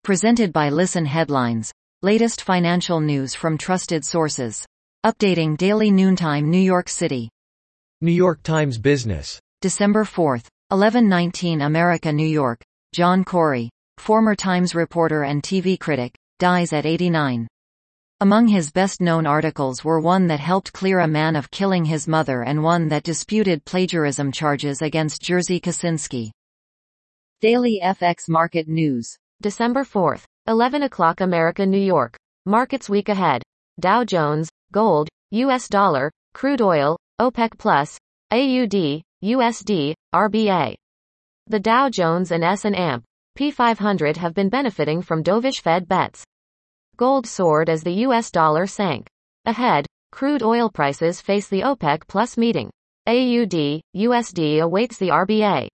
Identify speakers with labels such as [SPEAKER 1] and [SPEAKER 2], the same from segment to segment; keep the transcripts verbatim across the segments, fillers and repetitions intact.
[SPEAKER 1] Presented by Listen Headlines. Latest financial news from trusted sources. Updating daily noontime New York City.
[SPEAKER 2] New York Times Business.
[SPEAKER 1] December fourth, eleven nineteen America, New York. John Corey, former Times reporter and T V critic, dies at eighty-nine. Among his best-known articles were one that helped clear a man of killing his mother and one that disputed plagiarism charges against Jerzy Kosinski. Daily F X Market News.
[SPEAKER 3] December fourth, eleven o'clock America, New York. Markets week ahead. Dow Jones, gold, U S dollar, crude oil, OPEC plus, A U D, U S D, R B A. The Dow Jones and S and P five hundred have been benefiting from dovish Fed bets. Gold soared as the U S dollar sank. Ahead, crude oil prices face the OPEC plus meeting. A U D, U S D awaits the R B A.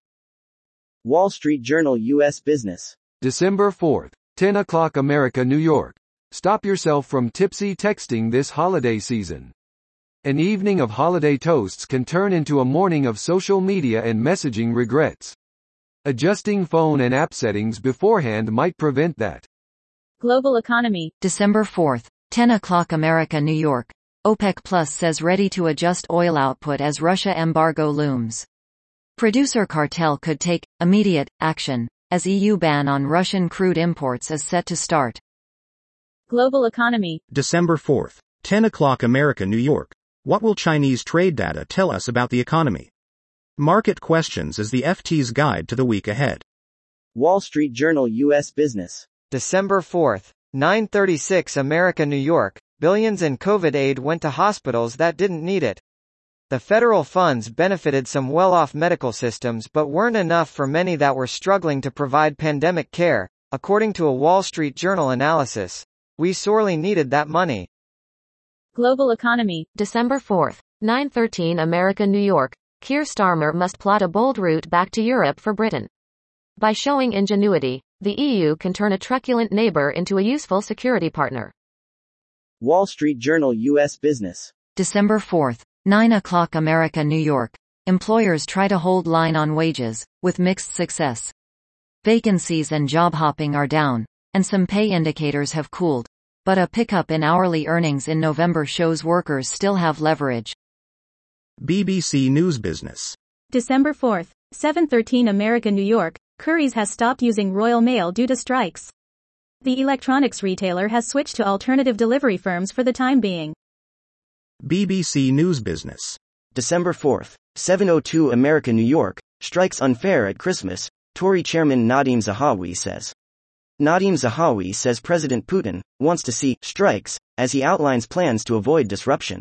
[SPEAKER 4] Wall Street Journal U S Business.
[SPEAKER 5] December fourth, ten o'clock America, New York. Stop yourself from tipsy texting this holiday season. An evening of holiday toasts can turn into a morning of social media and messaging regrets. Adjusting phone and app settings beforehand might prevent that.
[SPEAKER 6] Global economy.
[SPEAKER 1] December fourth, ten o'clock America, New York. OPEC Plus says ready to adjust oil output as Russia embargo looms. Producer cartel could take immediate action as E U ban on Russian crude imports is set to start.
[SPEAKER 6] Global economy.
[SPEAKER 7] December fourth, ten o'clock America, New York. What will Chinese trade data tell us about the economy? Market questions is the F T's guide to the week ahead.
[SPEAKER 4] Wall Street Journal U S Business.
[SPEAKER 8] December fourth, nine thirty-six America, New York. Billions in COVID aid went to hospitals that didn't need it. The federal funds benefited some well-off medical systems but weren't enough for many that were struggling to provide pandemic care, according to a Wall Street Journal analysis. We sorely needed that money.
[SPEAKER 6] Global economy.
[SPEAKER 3] December fourth, nine thirteen America, New York. Keir Starmer must plot a bold route back to Europe for Britain. By showing ingenuity, the E U can turn a truculent neighbor into a useful security partner.
[SPEAKER 4] Wall Street Journal U S Business.
[SPEAKER 1] December fourth, nine o'clock America, New York. Employers try to hold line on wages, with mixed success. Vacancies and job hopping are down, and some pay indicators have cooled. But a pickup in hourly earnings in November shows workers still have leverage.
[SPEAKER 7] B B C News Business.
[SPEAKER 6] December fourth, seven thirteen America, New York. Currys has stopped using Royal Mail due to strikes. The electronics retailer has switched to alternative delivery firms for the time being.
[SPEAKER 7] B B C News Business.
[SPEAKER 4] December fourth, seven oh two America, New York. Strikes unfair at Christmas, Tory chairman Nadhim Zahawi says. Nadhim Zahawi says President Putin wants to see strikes as he outlines plans to avoid disruption.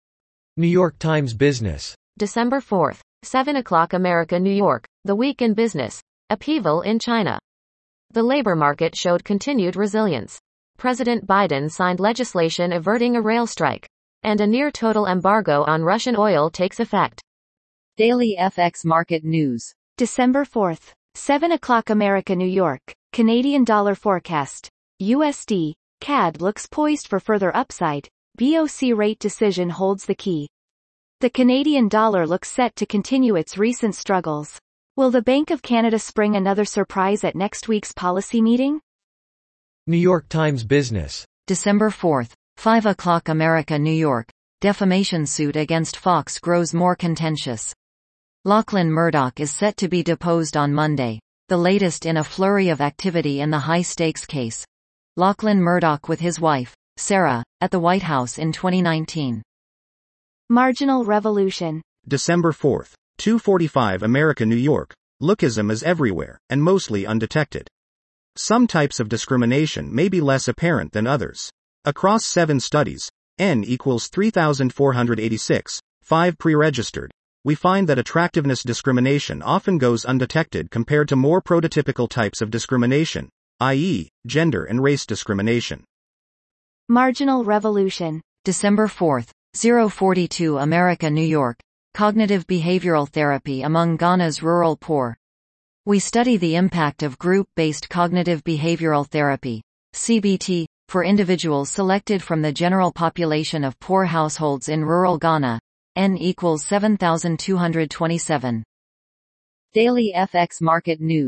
[SPEAKER 2] New York Times Business.
[SPEAKER 3] December fourth, seven o'clock America, New York. The week in business. Upheaval in China. The labor market showed continued resilience. President Biden signed legislation averting a rail strike. And a near-total embargo on Russian oil takes effect.
[SPEAKER 1] Daily F X Market News.
[SPEAKER 9] December fourth, seven o'clock America, New York. Canadian dollar forecast. U S D, C A D looks poised for further upside. B O C rate decision holds the key. The Canadian dollar looks set to continue its recent struggles. Will the Bank of Canada spring another surprise at next week's policy meeting?
[SPEAKER 2] New York Times Business.
[SPEAKER 1] December fourth, five o'clock America, New York. Defamation suit against Fox grows more contentious. Lachlan Murdoch is set to be deposed on Monday, the latest in a flurry of activity in the high-stakes case. Lachlan Murdoch with his wife, Sarah, at the White House in twenty nineteen.
[SPEAKER 9] Marginal revolution.
[SPEAKER 7] December fourth, two forty-five America, New York. Lookism is everywhere, and mostly undetected. Some types of discrimination may be less apparent than others. Across seven studies, N equals three thousand four hundred eighty-six, five pre-registered, we find that attractiveness discrimination often goes undetected compared to more prototypical types of discrimination, that is, gender and race discrimination.
[SPEAKER 9] Marginal revolution.
[SPEAKER 1] December fourth, oh forty-two America, New York. Cognitive behavioral therapy among Ghana's rural poor. We study the impact of group-based cognitive behavioral therapy, C B T, for individuals selected from the general population of poor households in rural Ghana. N equals seven thousand two hundred twenty-seven. Daily F X Market News.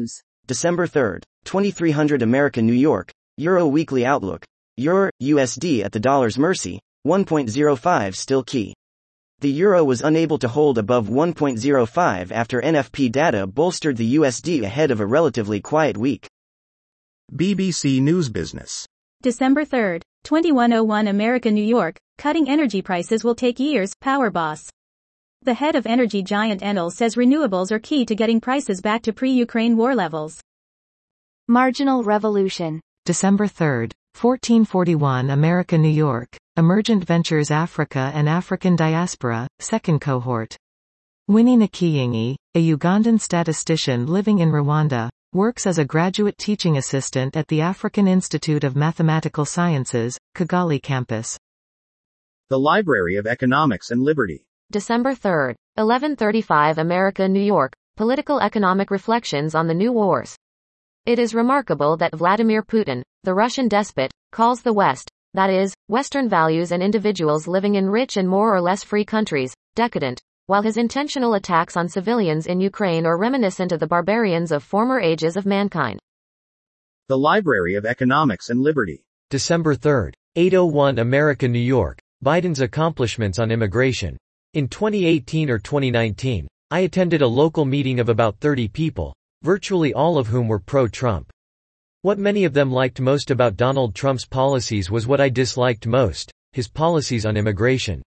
[SPEAKER 4] December third, twenty-three hundred American New York, Euro Weekly Outlook, Euro, U S D at the dollar's mercy, one point zero five still key. The euro was unable to hold above one point zero five after N F P data bolstered the U S D ahead of a relatively quiet week.
[SPEAKER 7] B B C News Business.
[SPEAKER 6] December third, twenty-one oh one America New York, cutting energy prices will take years, Power Boss. The head of energy giant Enel says renewables are key to getting prices back to pre-Ukraine war levels.
[SPEAKER 9] Marginal Revolution.
[SPEAKER 10] December third, fourteen forty-one America New York, Emergent Ventures Africa and African Diaspora, second cohort. Winnie Nakiyingi, a Ugandan statistician living in Rwanda, works as a graduate teaching assistant at the African Institute of Mathematical Sciences, Kigali campus.
[SPEAKER 7] The Library of Economics and Liberty.
[SPEAKER 3] December third, eleven thirty-five America New York, Political Economic Reflections on the New Wars. It is remarkable that Vladimir Putin, the Russian despot, calls the West, that is, Western values and individuals living in rich and more or less free countries, decadent, while his intentional attacks on civilians in Ukraine are reminiscent of the barbarians of former ages of mankind.
[SPEAKER 7] The Library of Economics and Liberty.
[SPEAKER 2] December third, eight oh one America New York, Biden's accomplishments on immigration. In twenty eighteen or twenty nineteen, I attended a local meeting of about thirty people, virtually all of whom were pro-Trump. What many of them liked most about Donald Trump's policies was what I disliked most, his policies on immigration.